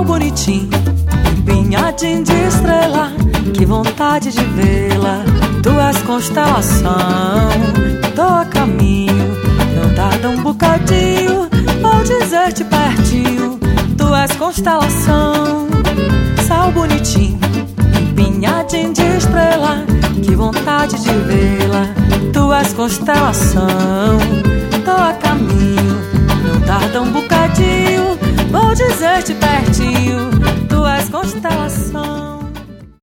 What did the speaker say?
bonitinho, empinhadinho de estrela, que vontade de vê-la. Tu és constelação, tô a caminho, não tarda um bocadinho, vou dizer-te pertinho. Tu és constelação, céu bonitinho, empinhadinho de estrela, que vontade de vê-la. Tu és constelação, tô a caminho, não tarda um bocadinho, vou dizer-te pertinho. Tu és constelação.